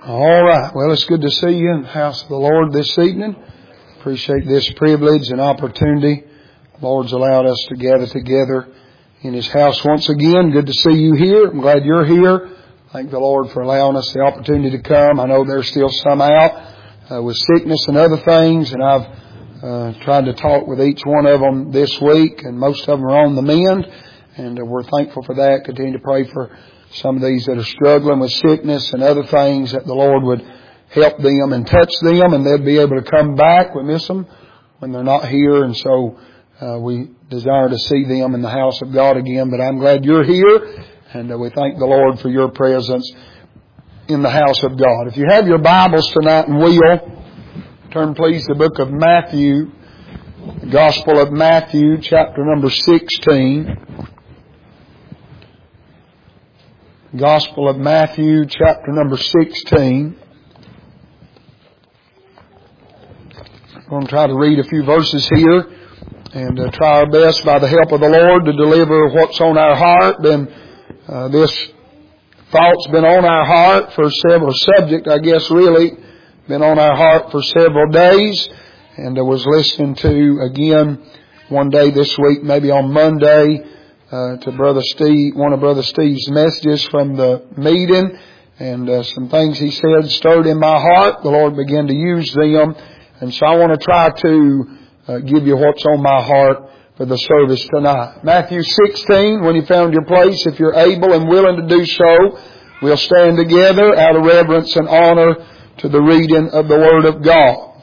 All right. Well, it's good to see you in the house of the Lord this evening. Appreciate this privilege and opportunity. The Lord's allowed us to gather together in His house once again. Good to see you here. I'm glad you're here. Thank the Lord for allowing us the opportunity to come. I know there's still some out with sickness and other things, and I've tried to talk with each one of them this week, and most of them are on the mend, and we're thankful for that. Continue to pray for some of these that are struggling with sickness and other things, that the Lord would help them and touch them, and they'll be able to come back. We miss them when they're not here, and so we desire to see them in the house of God again. But I'm glad you're here, and we thank the Lord for your presence in the house of God. If you have your Bibles tonight and will, turn please to the book of Matthew, the Gospel of Matthew, chapter number 16. Gospel of Matthew, chapter number 16. I'm going to try to read a few verses here and try our best by the help of the Lord to deliver what's on our heart. This thought's been on our heart for several subjects, I guess really, been on our heart for several days. And I was listening to, again, one day this week, maybe on Monday, to Brother Steve, one of Brother Steve's messages from the meeting, and some things he said stirred in my heart. The Lord began to use them, and so I want to try to give you what's on my heart for the service tonight. Matthew 16, when you found your place, if you're able and willing to do so, we'll stand together out of reverence and honor to the reading of the Word of God.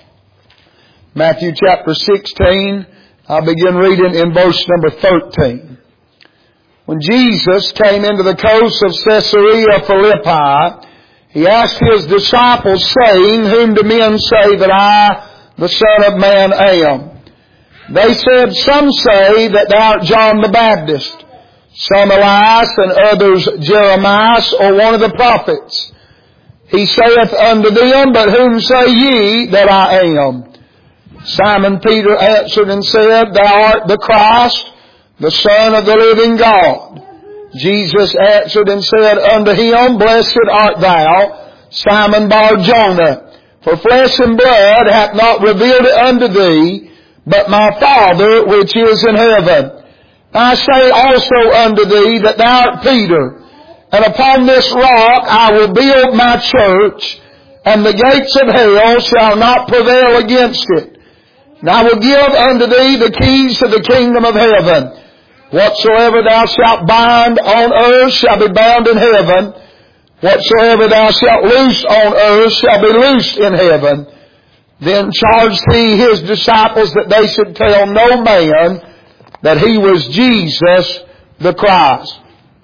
Matthew chapter 16, I'll begin reading in verse number 13. When Jesus came into the coast of Caesarea Philippi, He asked His disciples, saying, Whom do men say that I, the Son of Man, am? They said, Some say that thou art John the Baptist, some Elias, and others Jeremiah, or one of the prophets. He saith unto them, But whom say ye that I am? Simon Peter answered and said, Thou art the Christ, the Son of the living God. Jesus answered and said unto him, Blessed art thou, Simon Bar-Jonah, for flesh and blood hath not revealed it unto thee, but my Father which is in heaven. I say also unto thee that thou art Peter, and upon this rock I will build my church, and the gates of hell shall not prevail against it. And I will give unto thee the keys of the kingdom of heaven. Whatsoever thou shalt bind on earth shall be bound in heaven. Whatsoever thou shalt loose on earth shall be loosed in heaven. Then charged He His disciples that they should tell no man that He was Jesus the Christ.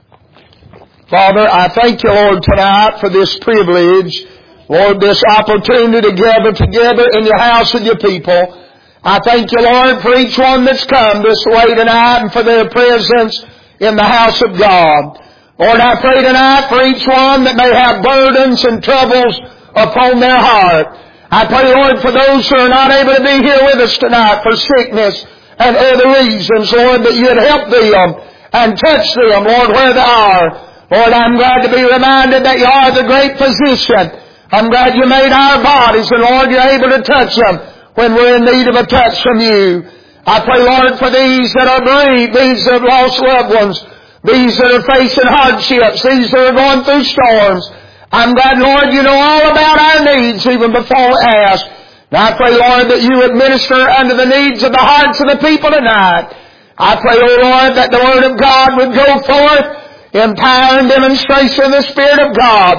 Father, I thank You, Lord, tonight for this privilege. Lord, this opportunity to gather together in Your house with Your people. I thank You, Lord, for each one that's come this way tonight and for their presence in the house of God. Lord, I pray tonight for each one that may have burdens and troubles upon their heart. I pray, Lord, for those who are not able to be here with us tonight for sickness and other reasons, Lord, that You'd help them and touch them, Lord, where they are. Lord, I'm glad to be reminded that You are the great physician. I'm glad You made our bodies, and Lord, You're able to touch them when we're in need of a touch from You. I pray, Lord, for these that are bereaved, these that have lost loved ones, these that are facing hardships, these that are going through storms. I'm glad, Lord, You know all about our needs even before we ask. And I pray, Lord, that You would minister unto the needs of the hearts of the people tonight. I pray, O Lord, that the Word of God would go forth in power and demonstration of the Spirit of God.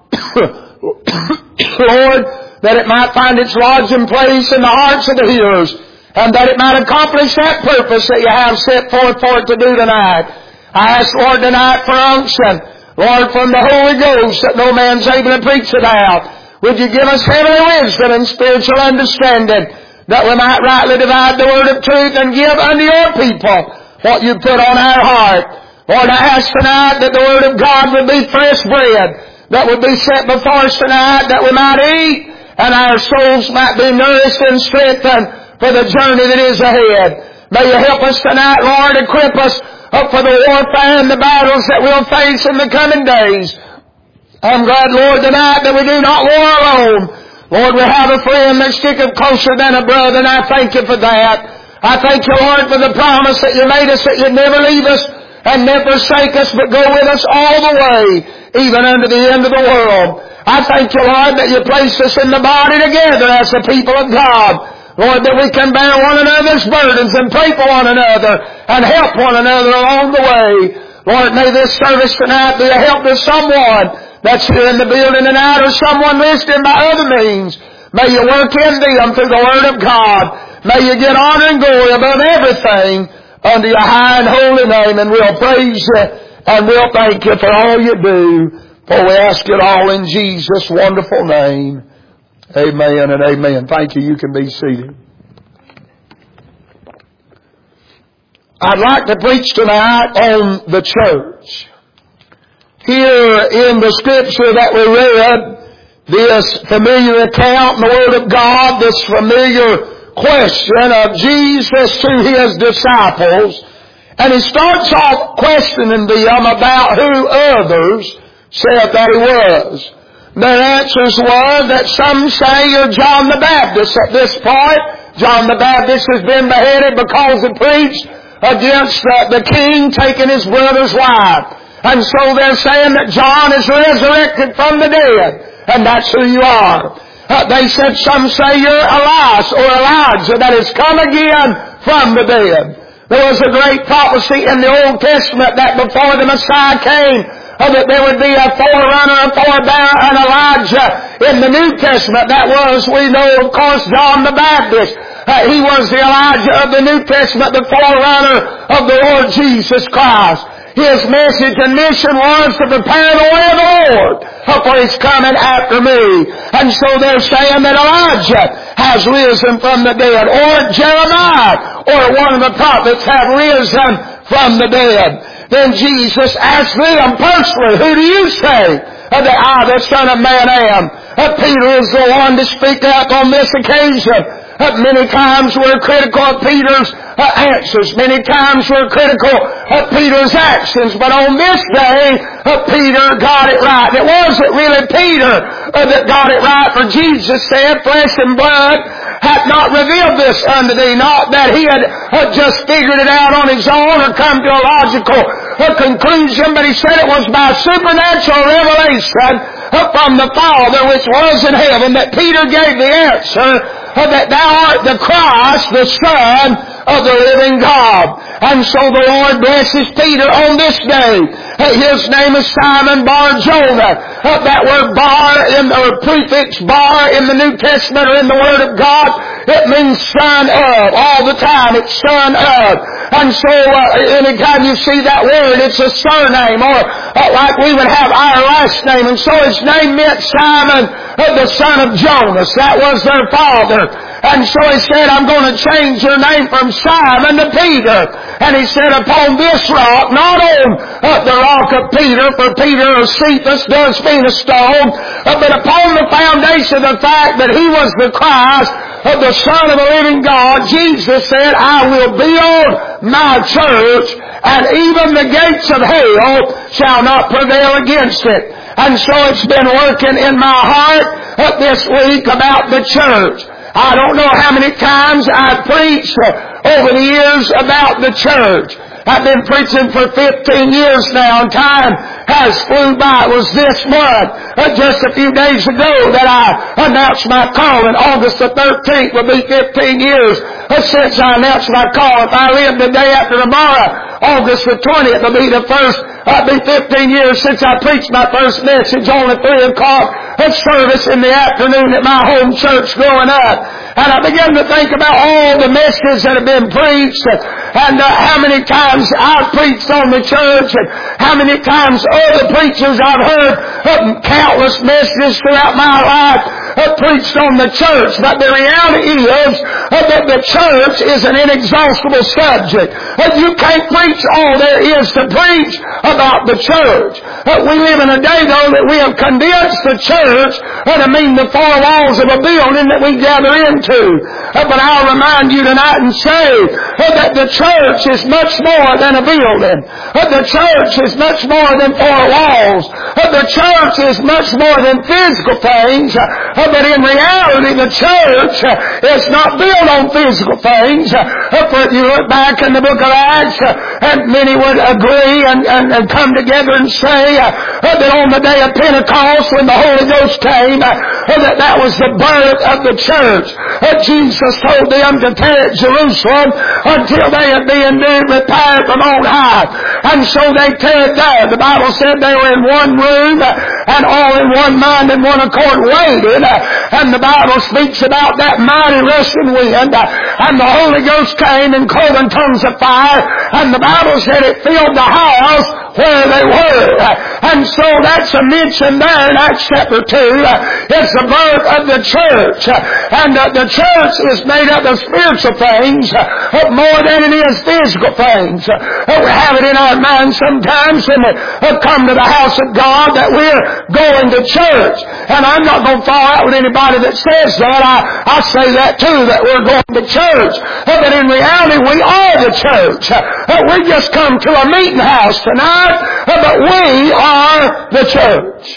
Lord, that it might find its lodging place in the hearts of the hearers, and that it might accomplish that purpose that You have set forth for it to do tonight. I ask, Lord, tonight for unction, Lord, from the Holy Ghost that no man's able to preach it out. Would You give us heavenly wisdom and spiritual understanding, that we might rightly divide the word of truth and give unto Your people what You put on our heart. Lord, I ask tonight that the Word of God would be fresh bread that would be set before us tonight, that we might eat, and our souls might be nourished and strengthened for the journey that is ahead. May You help us tonight, Lord, equip us up for the warfare and the battles that we'll face in the coming days. I'm glad, Lord, tonight that we do not war alone. Lord, we have a friend that sticketh closer than a brother, and I thank You for that. I thank You, Lord, for the promise that You made us, that You'd never leave us and never forsake us, but go with us all the way, even unto the end of the world. I thank You, Lord, that You placed us in the body together as the people of God. Lord, that we can bear one another's burdens and pray for one another and help one another along the way. Lord, may this service tonight be a help to someone that's here in the building tonight, or someone listening by other means. May You work in them through the Word of God. May You get honor and glory above everything under Your high and holy name. And we'll praise You and we'll thank You for all You do. For we ask it all in Jesus' wonderful name. Amen and amen. Thank you. You can be seated. I'd like to preach tonight on the church. Here in the Scripture that we read, this familiar account in the Word of God, this familiar question of Jesus to His disciples, and He starts off questioning them about who others said that He was. Their answers were that some say You're John the Baptist. At this point, John the Baptist has been beheaded because he preached against the king taking his brother's wife. And so they're saying that John is resurrected from the dead, and that's who you are. They said some say you're Elias or Elijah that has come again from the dead. There was a great prophecy in the Old Testament that before the Messiah came, that there would be a forerunner, a forebearer, and Elijah. In the New Testament, that was, we know, of course, John the Baptist. He was the Elijah of the New Testament, the forerunner of the Lord Jesus Christ. His message and mission was to prepare the way of the Lord, for He's coming after me. And so they're saying that Elijah has risen from the dead, or Jeremiah, or one of the prophets have risen from the dead. Then Jesus asked them personally, who do you say that I, the Son of Man, am? Peter is the one to speak out on this occasion. Many times we're critical of Peter's answers. Many times we're critical of Peter's actions. But on this day, Peter got it right. It wasn't really Peter that got it right, for Jesus said, flesh and blood hath not revealed this unto thee. Not that he had just figured it out on his own or come to a logical conclusion, but he said it was by supernatural revelation from the Father which was in heaven that Peter gave the answer that thou art the Christ, the Son of the living God. And so the Lord blesses Peter on this day. His name is Simon Bar-Jonah. That word bar, or prefix bar in the New Testament or in the Word of God, it means son of. All the time it's son of. And so anytime you see that word, it's a surname, or like we would have our last name. And so his name meant Simon, the son of Jonas. That was their father. And so he said, I'm going to change your name from Simon to Peter. And he said, upon this rock, not on the rock of Peter, for Peter or Cephas does mean a stone, but upon the foundation of the fact that he was the Christ, the Son of the living God, Jesus said, I will build my church, and even the gates of hell shall not prevail against it. And so it's been working in my heart this week about the church. I don't know how many times I've preached over the years about the church. I've been preaching for 15 years now, and time has flew by. It was this month, just a few days ago, that I announced my calling. August the 13th will be 15 years since I announced my call. If I live the day after tomorrow, August the 20th will be the first, be 15 years since I preached my first message on the 3 o'clock service in the afternoon at my home church growing up. And I began to think about all the messages that have been preached, and how many times I've preached on the church, and how many times other preachers I've heard countless messages throughout my life preached on the church, but the reality is that the church is an inexhaustible subject. You can't preach all there is to preach about the church. We live in a day, though, that we have condensed the church to mean the four walls of a building that we gather into. But I'll remind you tonight and say that the church is much more than a building. The church is much more than four walls. The church is much more than physical things. But in reality, the church is not built on physical things. For you look back in the book of Acts, and many would agree and come together and say that on the day of Pentecost, when the Holy Ghost came, that was the birth of the church. Jesus told them to tarry at Jerusalem until they had been repaired from on high. And so they tarried there. The Bible said they were in one room and all in one mind and one accord waited. And the Bible speaks about that mighty rushing wind. And the Holy Ghost came in cloven tongues of fire. And the Bible said it filled the house where they were. And so that's a mention there in Acts chapter 2. It's the birth of the church. And the church is made up of spiritual things more than it is physical things. We have it in our minds sometimes when we come to the house of God that we're going to church. And I'm not going to fall out with anybody that says that. I say that too, that we're going to church. But in reality, we are the church. We just come to a meeting house tonight, but we are the church.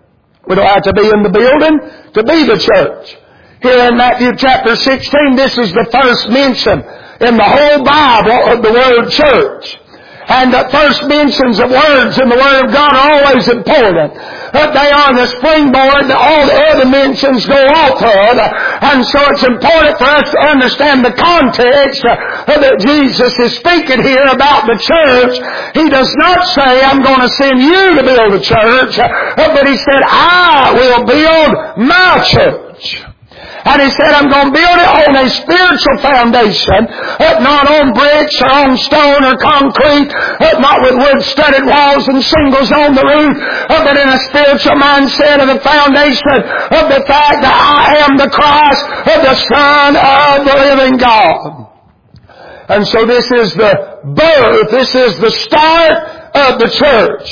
We don't have to be in the building to be the church. Here in Matthew chapter 16, this is the first mention in the whole Bible of the word church. And the first mentions of words in the Word of God are always important. They are the springboard that all the other mentions go off of. And so it's important for us to understand the context that Jesus is speaking here about the church. He does not say, I'm going to send you to build a church, but He said, I will build my church. And He said, I'm going to build it on a spiritual foundation, not on bricks or on stone or concrete, not with wood-studded walls and shingles on the roof, but in a spiritual mindset of the foundation of the fact that I am the Christ, the Son of the living God. And so this is the birth, this is the start of the church.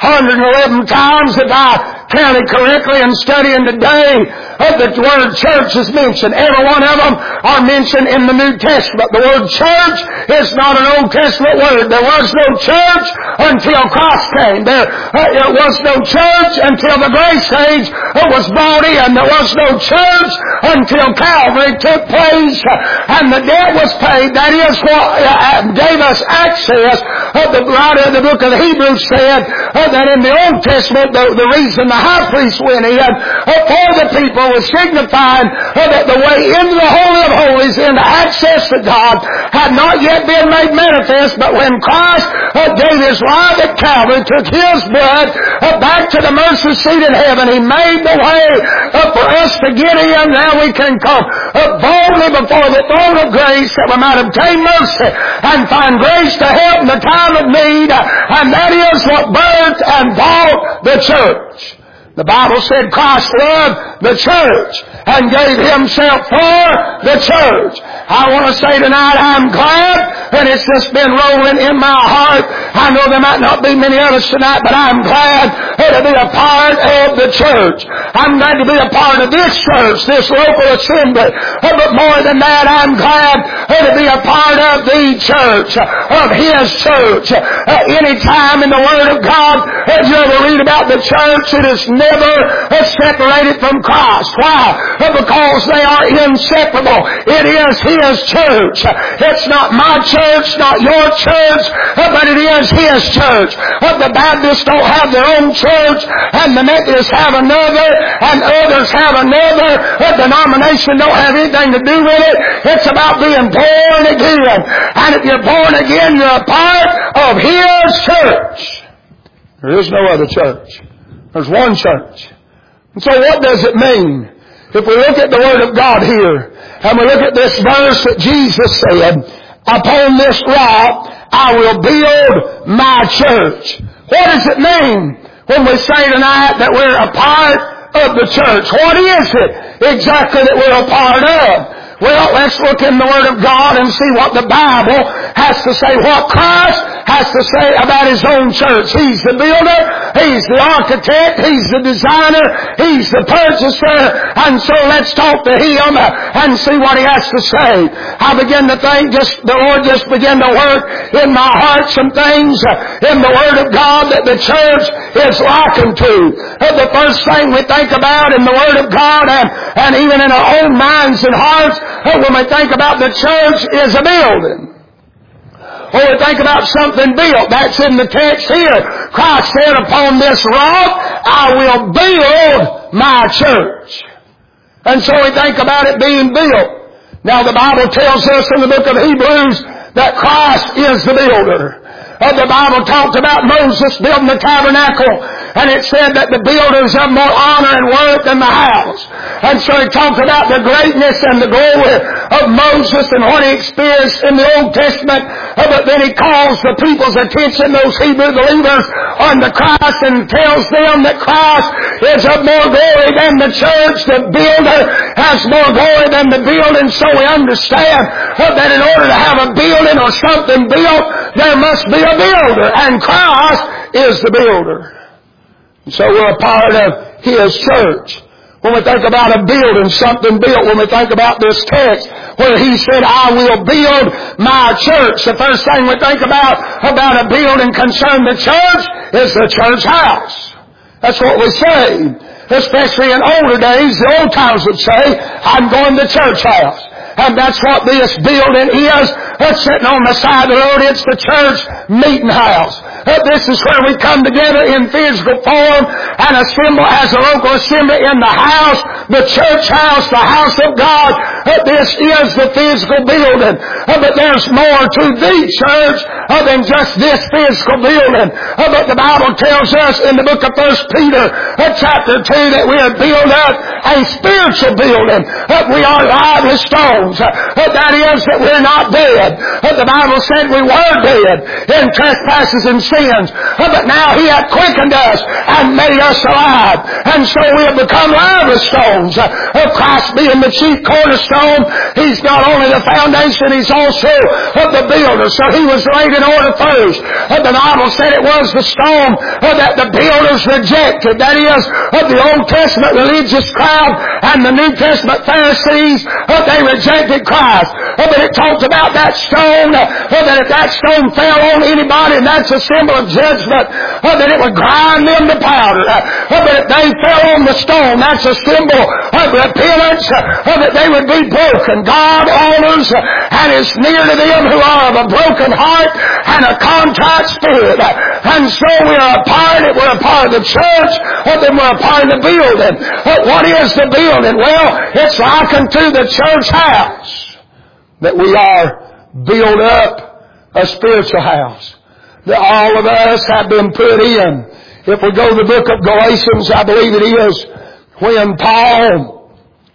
111 times, if I counted correctly and studying today, the word church is mentioned. Every one of them are mentioned in the New Testament. The word church is not an Old Testament word. There was no church until Christ came. There was no church until the grace age was brought in. There was no church until Calvary took place and the debt was paid. That is what gave us access. The writer of the book of Hebrews said that in the Old Testament, the reason the high priest went in for the people was signifying that the way into the Holy of Holies, into access to God, had not yet been made manifest, but when Christ gave His life at Calvary, took His blood back to the mercy seat in heaven, He made the way for us to get in. Now we can come boldly before the throne of grace that we might obtain mercy and find grace to help in the time of need. And that is what birthed and bought the church. The Bible said Christ loved the church and gave Himself for the church. I want to say tonight, I'm glad that it's just been rolling in my heart. I know there might not be many others tonight, but I'm glad to be a part of the church. I'm glad to be a part of this church, this local assembly. But more than that, I'm glad to be a part of the church, of His church. Any time in the Word of God, as you ever read about the church, it is never separated from Christ. Why? Because they are inseparable. It is His church. It's not my church, not your church, but it is His church. The Baptists don't have their own church, and the Methodists have another, and others have another. Denomination don't have anything to do with it. It's about being born again. And if you're born again, you're a part of His church. There is no other church. There's one church. And so what does it mean? If we look at the Word of God here, and we look at this verse that Jesus said, upon this rock I will build my church. What does it mean when we say tonight that we're a part of the church. What is it exactly that we're a part of? Well, let's look in the Word of God and see what the Bible has to say, what Christ has to say about His own church. He's the builder, He's the architect, He's the designer, He's the purchaser, and so let's talk to Him and see what He has to say. I begin to think, the Lord just began to work in my heart some things in the Word of God that the church is likened to. The first thing we think about in the Word of God and even in our own minds and hearts, when we think about the church, is a building. When we think about something built, that's in the text here. Christ said, upon this rock I will build my church. And so we think about it being built. Now the Bible tells us in the book of Hebrews that Christ is the builder. The Bible talked about Moses building the tabernacle, and it said that the builders have more honor and worth than the house. And so it talked about the greatness and the glory of Moses and what he experienced in the Old Testament. But then he calls the people's attention, those Hebrew believers, unto Christ and tells them that Christ is of more glory than the church. The builder has more glory than the building. So we understand that in order to have a building or something built, there must be a builder, and Christ is the builder. And so we're a part of His church. When we think about a building, something built, when we think about this text where He said, I will build my church, the first thing we think about a building concerning the church is the church house. That's what we say. Especially in older days, the old timers would say, I'm going to church house. And that's what this building is. It's sitting on the side of the road. It's the church meeting house. This is where we come together in physical form and assemble as a local assembly in the house, the church house, the house of God. This is the physical building. But there's more to the church than just this physical building. But the Bible tells us in the book of 1 Peter chapter 2 that we are built up a spiritual building. We are lively stones. That is that we're not dead. The Bible said we were dead in trespasses and sins. But now He hath quickened us and made us alive. And so we have become lively stones. Christ being the chief cornerstone, He's not only the foundation, He's also the builder. So He was laid in order first. The Bible said it was the stone that the builders rejected. That is, the Old Testament religious crowd and the New Testament Pharisees, they rejected Christ. But it talked about that stone, that if that stone fell on anybody, and that's a symbol of judgment, that it would grind them to powder. But if they fell on the stone, that's a symbol of repentance, that they would be broken. God honors and is near to them who are of a broken heart and a contrite spirit. And so we are a part of it. We're a part of the church, then we're a part of the building. What is the building? Well, it's likened to the church house. That we are built up a spiritual house. That all of us have been put in. If we go to the book of Galatians, I believe it is, when Paul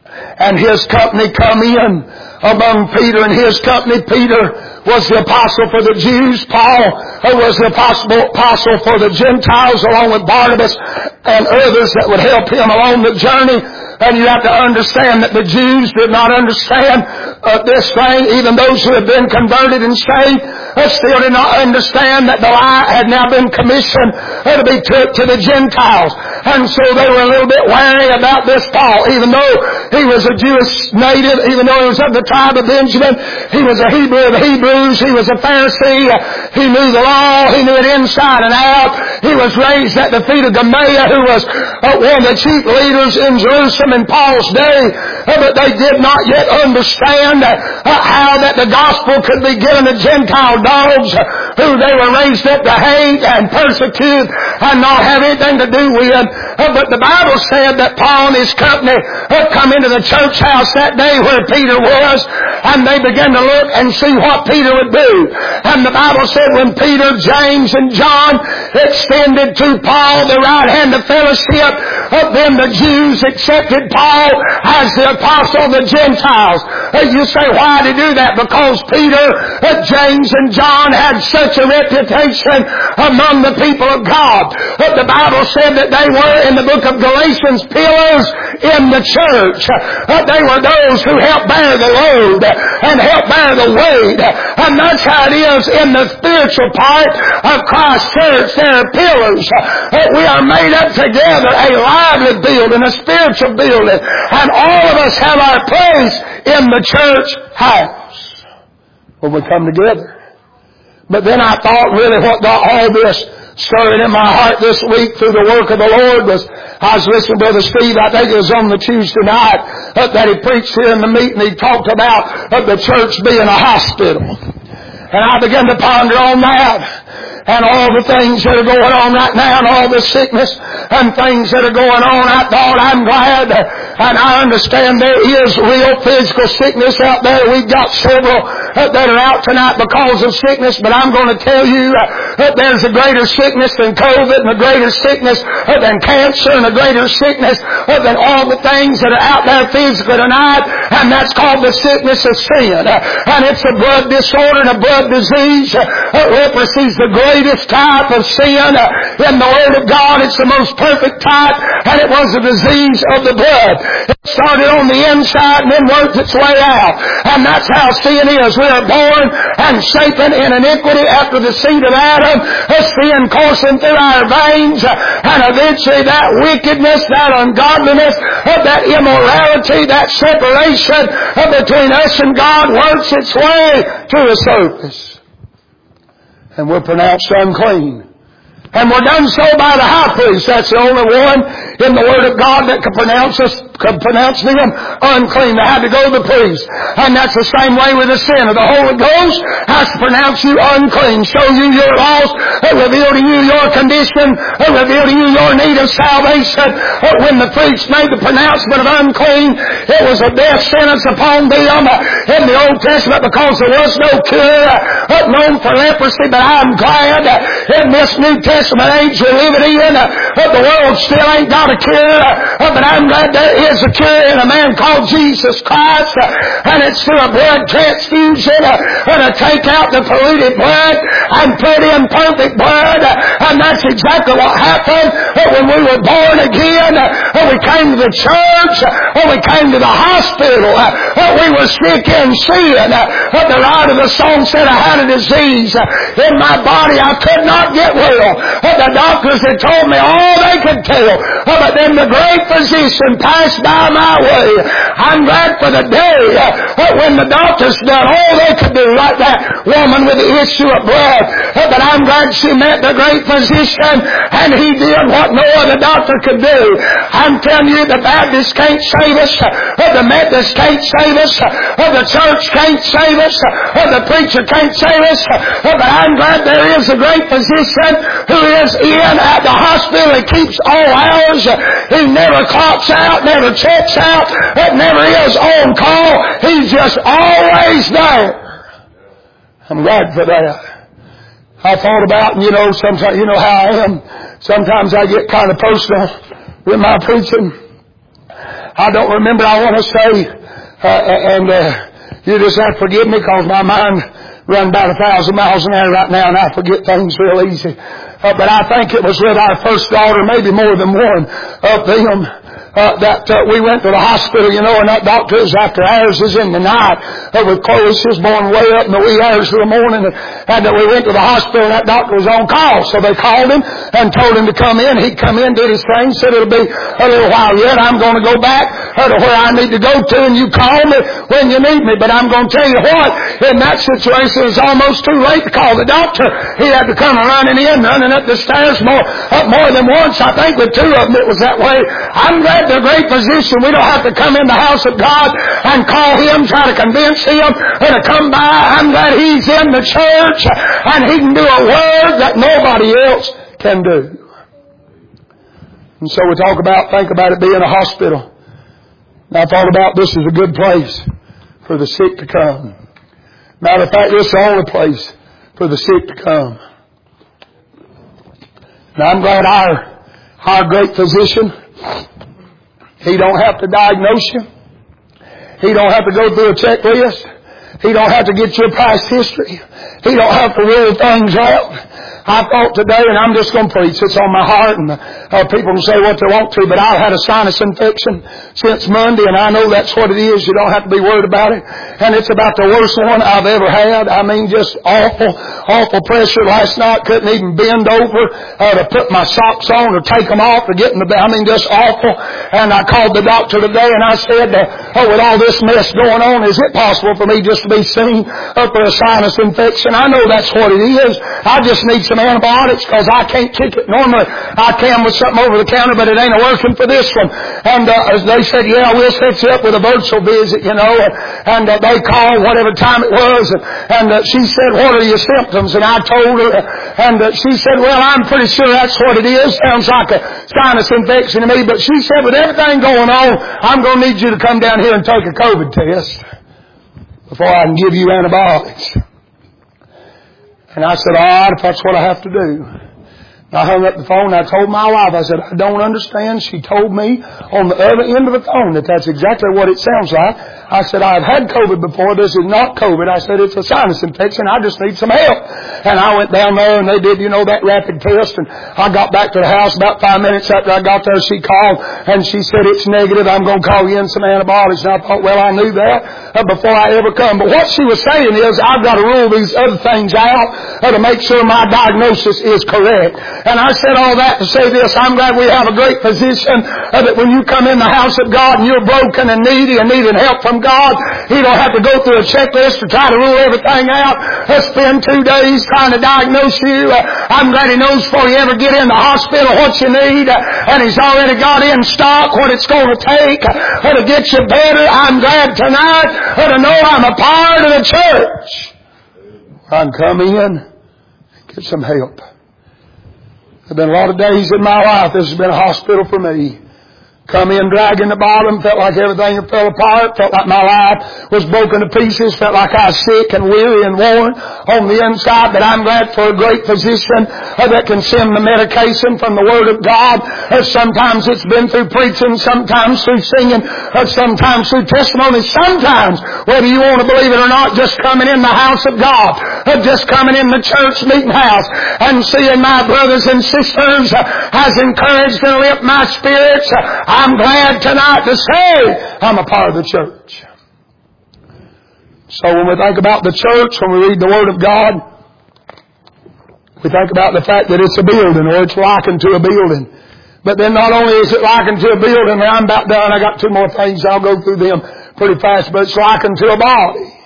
and his company come in among Peter and his company. Peter was the apostle for the Jews. Paul was the apostle for the Gentiles, along with Barnabas and others that would help him along the journey. And you have to understand that the Jews did not understand this thing. Even those who had been converted and saved still did not understand that the light had now been commissioned to be took to the Gentiles. And so they were a little bit wary about this Paul. Even though he was a Jewish native, even though he was of the tribe of Benjamin, he was a Hebrew of the Hebrews, he was a Pharisee, he knew the law, he knew it inside and out. He was raised at the feet of Gamaliel, who was one of the chief leaders in Jerusalem in Paul's day, but they did not yet understand how that the gospel could be given to Gentile dogs who they were raised up to hate and persecute and not have anything to do with. But the Bible said that Paul and his company come into the church house that day where Peter was, and they began to look and see what Peter would do. And the Bible said when Peter, James, and John extended to Paul the right hand of fellowship, then the Jews accepted Paul as the apostle of the Gentiles. You say, why did he do that? Because Peter, James, and John had such a reputation among the people of God. The Bible said that they were, in the book of Galatians, pillars in the church. They were those who helped bear the load and helped bear the weight. And that's how it is in the spiritual part of Christ's church. There are pillars. We are made up together, a lively building, a spiritual building. And all of us have our place in the church house when we come together. But then I thought really what got all this stirring in my heart this week through the work of the Lord was, I was listening to Brother Steve, I think it was on the Tuesday night, that he preached here in the meeting. He talked about the church being a hospital. And I began to ponder on that. And all the things that are going on right now, and all the sickness and things that are going on, I thought, I'm glad, and I understand there is real physical sickness out there. We've got several that are out tonight because of sickness, but I'm going to tell you that there's a greater sickness than COVID, and a greater sickness than cancer, and a greater sickness than all the things that are out there physically tonight, and that's called the sickness of sin. And it's a blood disorder and a blood disease. Leprosy is the greatest type of sin in the Word of God. It's the most perfect type, and it was a disease of the blood. It started on the inside and then worked its way out. And that's how sin is. We are born and shapen in iniquity after the seed of Adam. Sin coursing through our veins, and eventually that wickedness, that ungodliness, that immorality, that separation between us and God works its way to the surface. And we're pronounced unclean. And we're done so by the high priest. That's the only one in the Word of God that could pronounce them unclean. They had to go to the priest. And that's the same way with the sinner. The Holy Ghost has to pronounce you unclean, show you your loss, reveal to you your condition, reveal to you your need of salvation. When the priest made the pronouncement of unclean, it was a death sentence upon them in the Old Testament, because there was no cure known for leprosy. But I'm glad in this New Testament age we're living in, the world still ain't got a cure, but I'm glad there is a cure in a man called Jesus Christ, and it's through a blood transfusion, to take out the polluted blood and put in perfect blood. And that's exactly what happened when we were born again, when we came to the church, when we came to the hospital. We were sick in sin. The writer of the song said, I had a disease in my body, I could not get well. The doctors had told me all they could tell, but then the great physician passed by my way. I'm glad for the day when the doctors done all they could do, like that woman with the issue of blood. But I'm glad she met the great physician, and he did what no other doctor could do. I'm telling you, the Baptists can't save us, the Methodists can't save us, the church can't save us, the preacher can't save us, but I'm glad there is a great physician who is in at the hospital. He keeps all hours. He never clocks out, never checks out, never is on call. He's just always there. I'm glad for that. I thought about, sometimes, how I am. Sometimes I get kind of personal with my preaching. I don't remember, I want to say, you just have to forgive me because my mind runs about 1,000 miles an hour right now, and I forget things real easy. But I think it was with our first daughter, maybe more than one of them, that we went to the hospital, and that doctor is after hours, is in the night. With clothes, she was born way up in the wee hours of the morning, and we went to the hospital, and that doctor was on call. So they called him and told him to come in. He come in, did his thing, said it'll be a little while yet. I'm going to go back to where I need to go to, and you call me when you need me. But I'm going to tell you what, in that situation, it was almost too late to call the doctor. He had to come running up the stairs more than once. I think with two of them it was that way. I'm glad the great physician, we don't have to come in the house of God and call him, try to convince him to come by. I'm glad he's in the church and he can do a word that nobody else can do. And so we think about it being a hospital. And I thought about this is a good place for the sick to come. Matter of fact, this is the only place for the sick to come. And I'm glad our great physician, He don't have to diagnose you. He don't have to go through a checklist. He don't have to get your past history. He don't have to rule things out. I thought today, and I'm just going to preach, it's on my heart, and people can say what they want to, but I've had a sinus infection since Monday, and I know that's what it is. You don't have to be worried about it. And it's about the worst one I've ever had. I mean, just awful pressure. Last night, couldn't even bend over to put my socks on or take them off or get in the bed. I mean, just awful. And I called the doctor today, and I said, with all this mess going on, is it possible for me just to be seen for a sinus infection? I know that's what it is. I just need some antibiotics because I can't kick it. Normally I can with something over the counter, but it ain't working for this one. And they said, yeah, we'll set you up with a virtual visit, you know. And they called whatever time it was. And she said, what are your symptoms? And I told her, and she said, well, I'm pretty sure that's what it is. Sounds like a sinus infection to me. But she said, with everything going on, I'm going to need you to come down here and take a COVID test before I can give you antibiotics. And I said, all right, if that's what I have to do. I hung up the phone and I told my wife, I said, I don't understand. She told me on the other end of the phone that that's exactly what it sounds like. I said, I've had COVID before. This is not COVID. I said, it's a sinus infection. I just need some help. And I went down there and they did, that rapid test. And I got back to the house about 5 minutes after I got there. She called and she said, it's negative. I'm going to call you in some antibiotics. And I thought, well, I knew that before I ever come. But what she was saying is, I've got to rule these other things out to make sure my diagnosis is correct. And I said all that to say this. I'm glad we have a great physician that when you come in the house of God and you're broken and needy and needing help from God, He don't have to go through a checklist to try to rule everything out. He'll spend 2 days trying to diagnose you. I'm glad He knows before you ever get in the hospital what you need. And He's already got in stock what it's going to take to get you better. I'm glad tonight to know I'm a part of the church. I can come in and get some help. There have been a lot of days in my life this has been a hospital for me. Come in dragging the bottom, felt like everything had fell apart, felt like my life was broken to pieces, felt like I was sick and weary and worn on the inside. But I'm glad for a great physician that can send the medication from the Word of God. Sometimes it's been through preaching, sometimes through singing, sometimes through testimony, sometimes, whether you want to believe it or not, just coming in the house of God, just coming in the church meeting house and seeing my brothers and sisters has encouraged and lifted my spirits. I'm glad tonight to say I'm a part of the church. So when we think about the church, when we read the Word of God, we think about the fact that it's a building or it's likened to a building. But then not only is it likened to a building, and I'm about done, I got 2 more things, I'll go through them pretty fast, but it's likened to a body.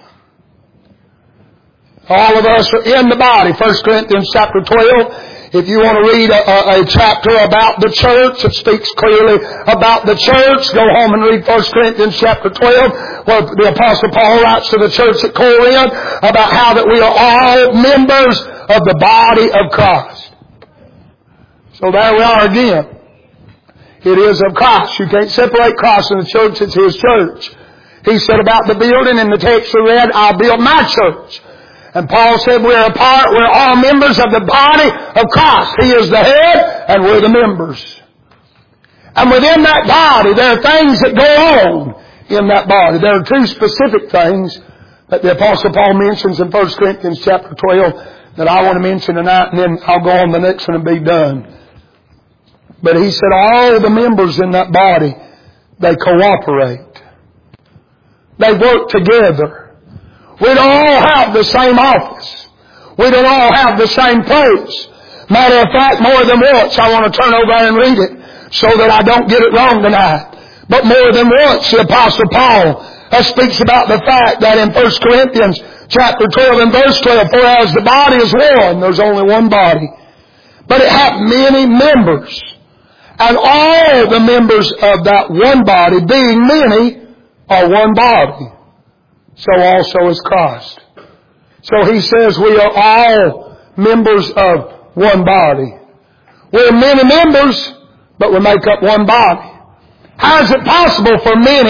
All of us are in the body. 1 Corinthians chapter 12. If you want to read a chapter about the church, it speaks clearly about the church. Go home and read 1 Corinthians chapter 12, where the Apostle Paul writes to the church at Corinth about how that we are all members of the body of Christ. So there we are again. It is of Christ. You can't separate Christ and the church. It's His church. He said about the building in the text we read, I'll build my church. And Paul said we're all members of the body of Christ. He is the head and we're the members. And within that body there are things that go on in that body. There are 2 specific things that the Apostle Paul mentions in 1 Corinthians chapter 12 that I want to mention tonight, and then I'll go on the next one and be done. But he said all the members in that body, they cooperate. They work together. We don't all have the same office. We don't all have the same place. Matter of fact, more than once, I want to turn over and read it so that I don't get it wrong tonight. But more than once, the Apostle Paul speaks about the fact that in 1 Corinthians chapter 12 and verse 12, for as the body is one, there's only one body, but it hath many members. And all the members of that one body, being many, are one body. So also is Christ. So he says we are all members of one body. We're many members, but we make up one body. How is it possible for many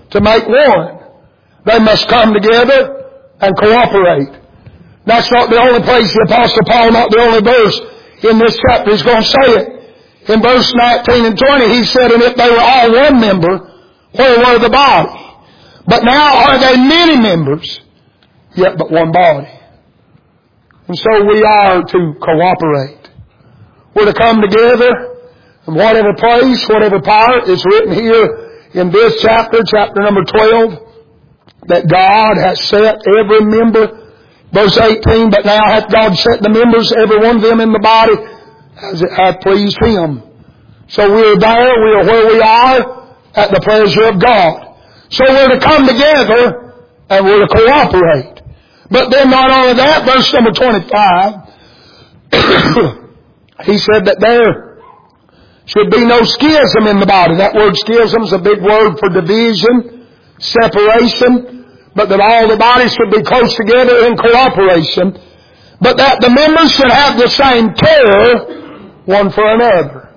to make one. They must come together and cooperate. That's not the only place the Apostle Paul, not the only verse in this chapter is going to say it. In verse 19 and 20 he said, and if they were all one member, where were the body? But now are they many members, yet but one body. And so we are to cooperate. We're to come together in whatever place, whatever part. It's written here in this chapter, chapter number 12, that God has set every member. Verse 18, but now hath God set the members, every one of them in the body, as it hath pleased Him. So we're there, we are where we are, at the pleasure of God. So we're to come together, and we're to cooperate. But then not only that, verse number 25, he said that there should be no schism in the body. That word schism is a big word for division, separation. But that all the bodies should be close together in cooperation. But that the members should have the same care one for another.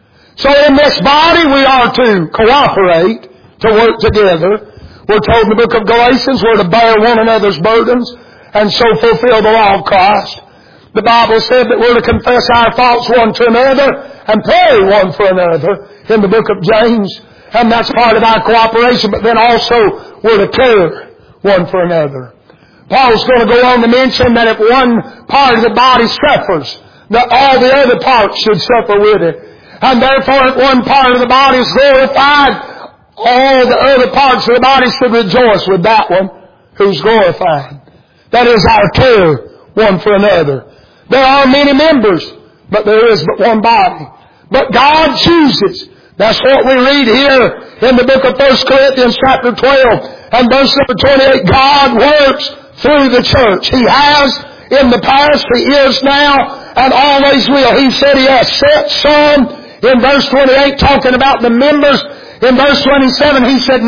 So in this body we are to cooperate, to work together. We're told in the book of Galatians we're to bear one another's burdens and so fulfill the law of Christ. The Bible said that we're to confess our faults one to another and pray one for another in the book of James. And that's part of our cooperation. But then also we're to care one for another. Paul's going to go on to mention that if one part of the body suffers, that all the other parts should suffer with it. And therefore if one part of the body is glorified, all the other parts of the body should rejoice with that one who's glorified. That is our care one for another. There are many members, but there is but one body. But God chooses. That's what we read here in the book of 1 Corinthians chapter 12 and verse number 28. God works through the church. He has in the past, He is now, and always will. He said He has set some in verse 28 talking about the members. In verse 27 He said,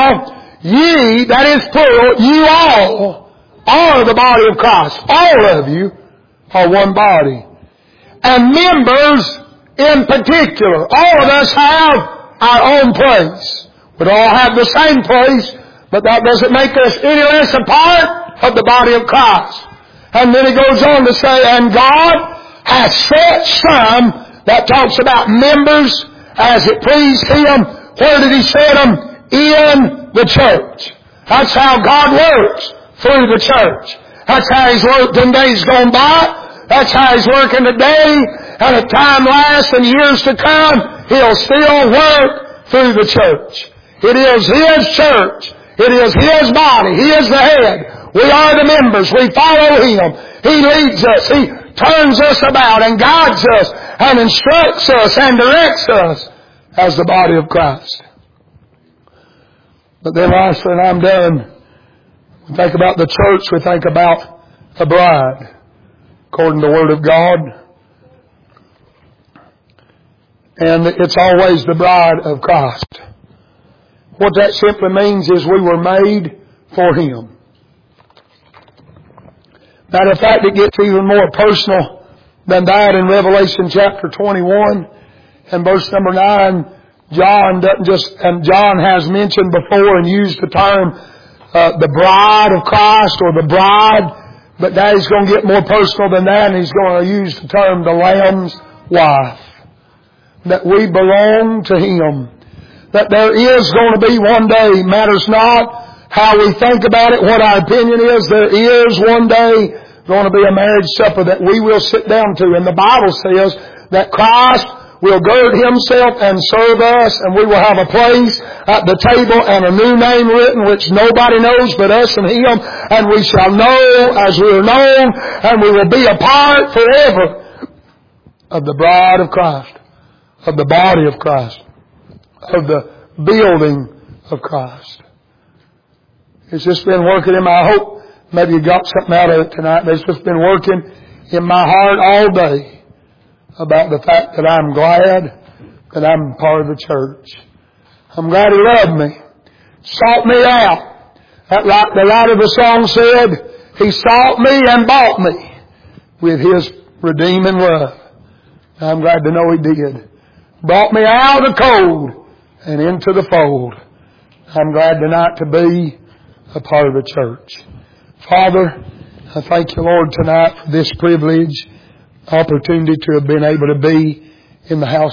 now ye, that is plural, you all are the body of Christ. All of you are one body. And members in particular, all of us have our own place. We all have the same place, but that doesn't make us any less a part of the body of Christ. And then he goes on to say, and God has set some, that talks about members as it pleased Him. Where did He set them? In the church. That's how God works, through the church. That's how He's worked in days gone by. That's how He's working today. And if time lasts and years to come, He'll still work through the church. It is His church. It is His body. He is the head. We are the members. We follow Him. He leads us. He turns us about and guides us and instructs us and directs us as the body of Christ. But then lastly, and I'm done, we think about the church, we think about the bride, according to the Word of God. And it's always the bride of Christ. What that simply means is we were made for Him. Matter of fact, it gets even more personal than that in Revelation chapter 21 and verse number 9. John has mentioned before and used the term the bride of Christ or the bride, but now he's going to get more personal than that, and he's going to use the term the Lamb's wife. That we belong to Him. That there is going to be one day, matters not how we think about it, what our opinion is, there is one day going to be a marriage supper that we will sit down to. And the Bible says that Christ will gird Himself and serve us, and we will have a place at the table and a new name written which nobody knows but us and Him, and we shall know as we are known, and we will be a part forever of the bride of Christ, of the body of Christ, of the building of Christ. It's just been working in my hope. Maybe you got something out of it tonight, but it's just been working in my heart all day about the fact that I'm glad that I'm part of the church. I'm glad He loved me, sought me out. The writer of the song said, He sought me and bought me with His redeeming love. I'm glad to know He did. Brought me out of the cold and into the fold. I'm glad tonight to be a part of the church. Father, I thank you, Lord, tonight for this privilege, opportunity to have been able to be in the house